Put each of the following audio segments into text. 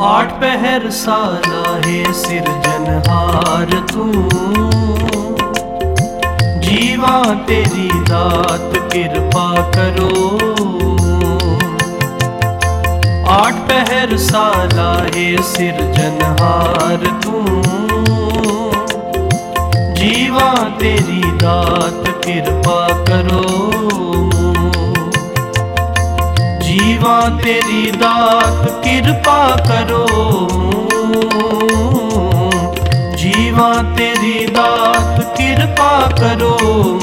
आठ पहर साला है सिरजनहार तू, जीवा तेरी दात कृपा करो। आठ पहर साला है सिरजनहार तू, जीवा तेरी दात कृपा करो। जीवा तेरी दात कृपा करो, जीवा तेरी दात कृपा करो।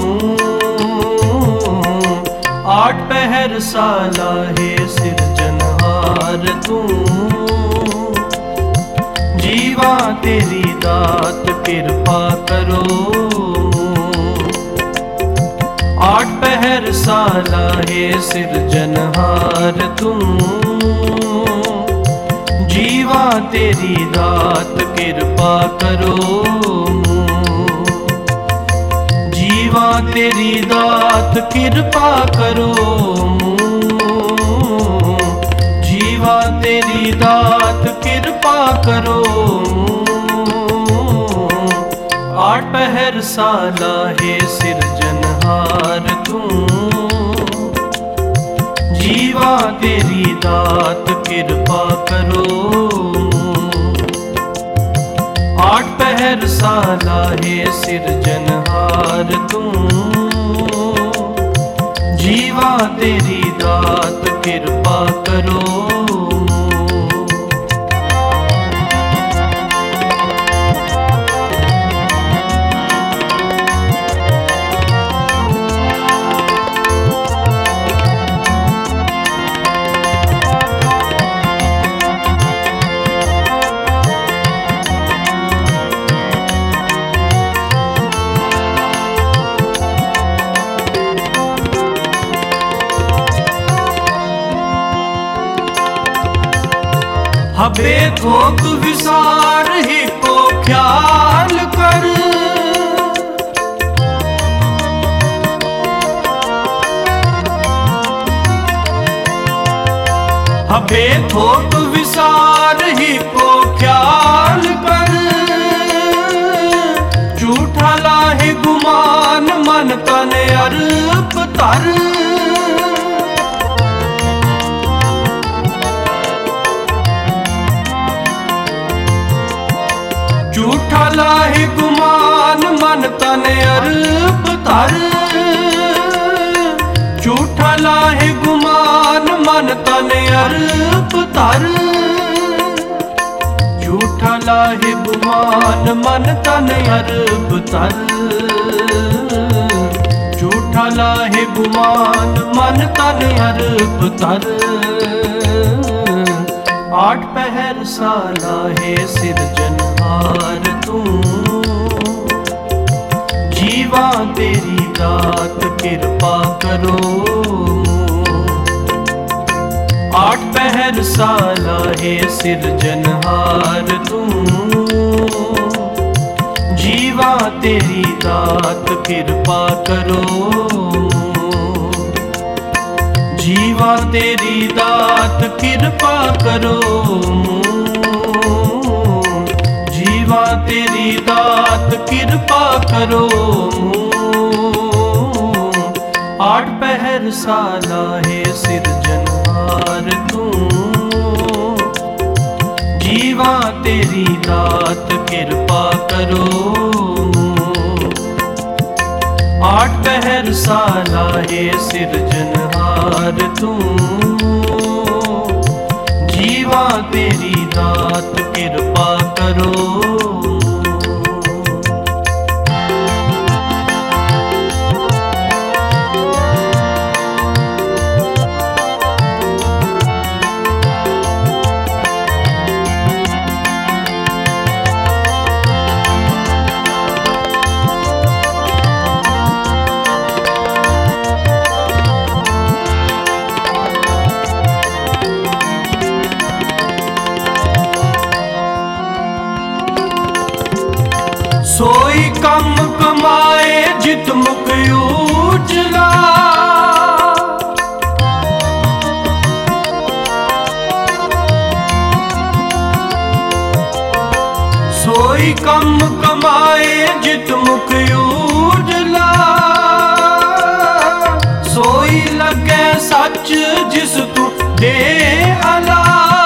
आठ पहर साला है सिरजनहार तू, जीवा तेरी दात कृपा करो। आठ पहर साला है सिरजनहार तू, जीवा तेरी दात कृपा करो। जीवा तेरी दात कृपा करो, जीवा तेरी दात कृपा करो। आठ पहर साला है सिरजनहार तू, जीवा तेरी दात कृपा करो। आठ पहर साला है सिरजनहार तू, जीवा तेरी दात कृपा करो। हबे थोक विसार ही को ख्याल कर, हबे थोक विसार ही को ख्याल कर। झूठा लाहे गुमान मन तन अर्प तर, झूठा लाहे गुमान मन तन अर्प तर। झूठा लाहे गुमान मन तन अर्प तर। झूठा लाहे गुमान मन तन अर्प तर। झूठा लाहे गुमान मन तन अर्प तर। आठ पहर साला है सिरजनहार तू, जीवा तेरी दात कृपा करो। आठ पहर साला है सिरजनहार तू, जीवा तेरी दात कृपा करो। जीवा तेरी दात कृपा करो, जीवा तेरी दात कृपा करो। आठ पहर साला है सिरजनहार तू, जीवा तेरी दात कृपा करो। आठ पहर साला है सिरजनहार तू, जीवा तेरी दात कृपा करो। सोई कम कमाए जित मुख उजला, सोई कम कमाए जित मुख उजला, सोई लगे सच जिस तू दे अला।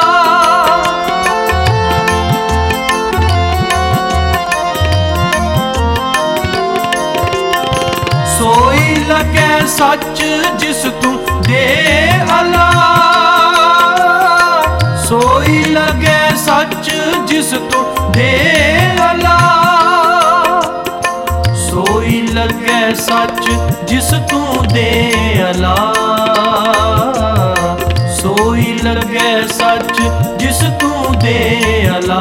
सोई लगे सच जिस तू दे अला, सोई लगे सच जिस तू दे अला, सोई लगे सच जिस तू दे अला, सोई लगे सच जिस तू दे अला।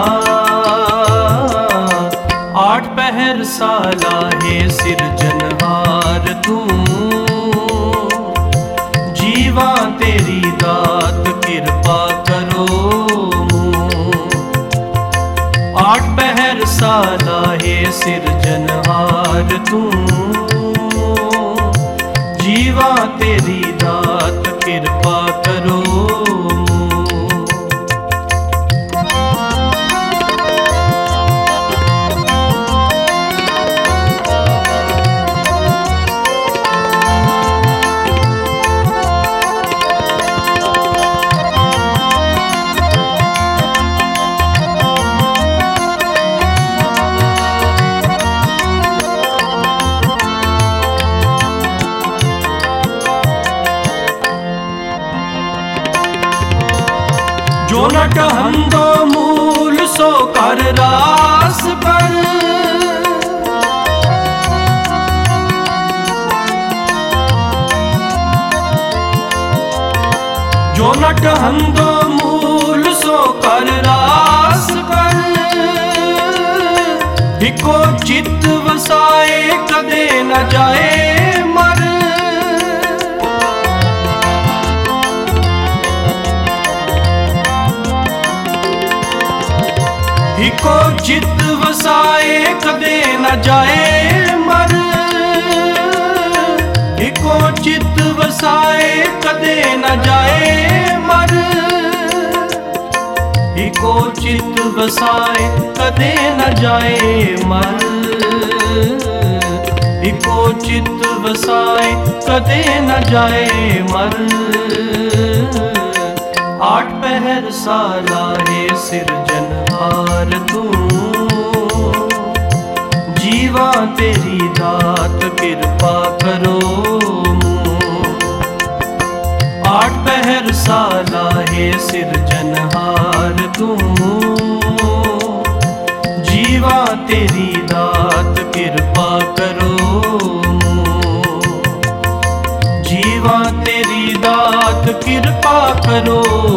आठ पहर साला है सिरजनहार तू, जीवा तेरी दात कृपा करो। आठ पहर साला है सिरजनहार तू, जीवा तेरी दात कृपा करो। जो नट हंदो मूल सो कर रास पर, जो नट हंदो मूल सो कर रास पर, हिको चित वसाए कदे न जाए मर। हिको चित वसाए कदे न जाए मर, हिको चित वसाए कदे न जाए मर, हिको चित वसाए कदे न जाए मर, हिको चित वसाए कदे न जाए मर। आठ पहर साला है सिरजनहार तू, जीवा तेरी दात कृपा करो। आठ पहर साला है सिरजनहार तू, जीवा तेरी दात कृपा करो। जीवा तेरी दात कृपा करो,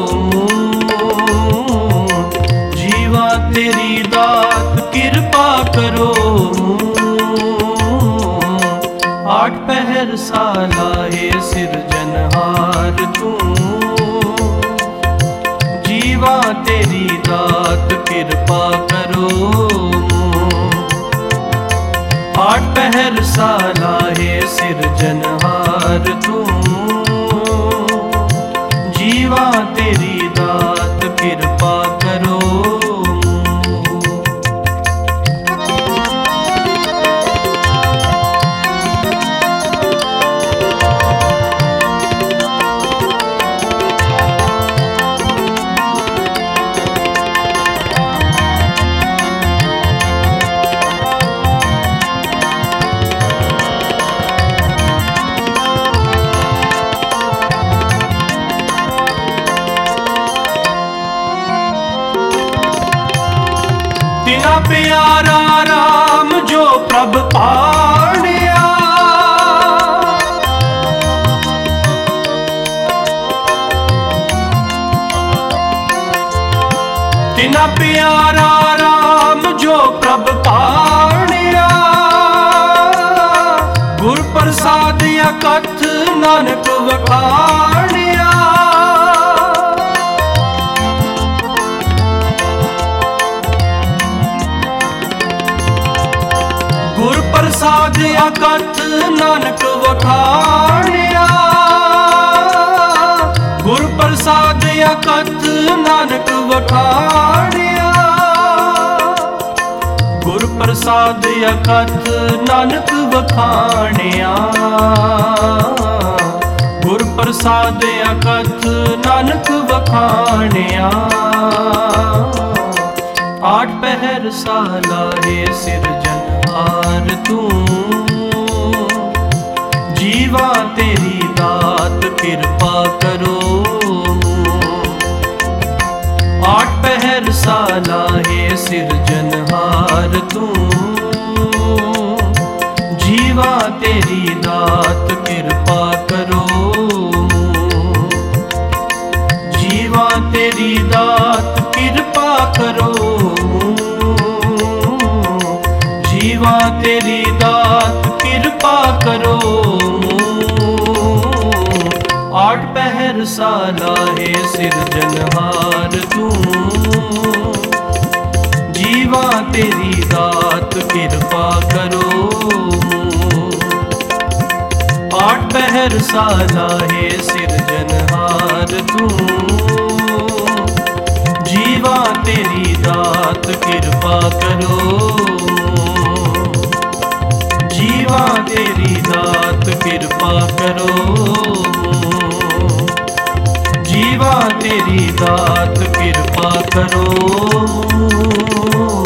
जीवा तेरी दात कृपा करो। आठ पहर साला है सिरजनहार तू, जीवा तेरी दात कृपा करो। आठ पहर साला है सिरजनहार तू, जीवा तेरी दात कृपा करो। तिना प्यारा राम जो प्रभ पाणिया, तिना प्यारा राम जो प्रभ पाणिया, गुर प्रसाद अकथ नानक वखाणिया। गुर प्रसाद अकथ नानक वखाणिया, गुर प्रसाद अकथ नानक वखाणिया। गुर प्रसाद अखत नानक वखाणिया। गुर प्रसाद अखत नानक वखाणिया। आठ पहर साला रे सिरजनहार तू, जीवा तेरी दात कृपा करो। आठ पहर साला है सिरजनहार तू, जीवा तेरी दात कृपा करो। जीवा तेरी दात कृपा करो। जीवा तेरी दात कृपा करो। आठ पहर साला है सिरजनहार तू, जीवा तेरी दात कृपा करो। आठ पहर साला है सिरजनहार तू, जीवा तेरी दात कृपा करो। जीवा तेरी दात कृपा करो। जीवा तेरी दात कृपा करो।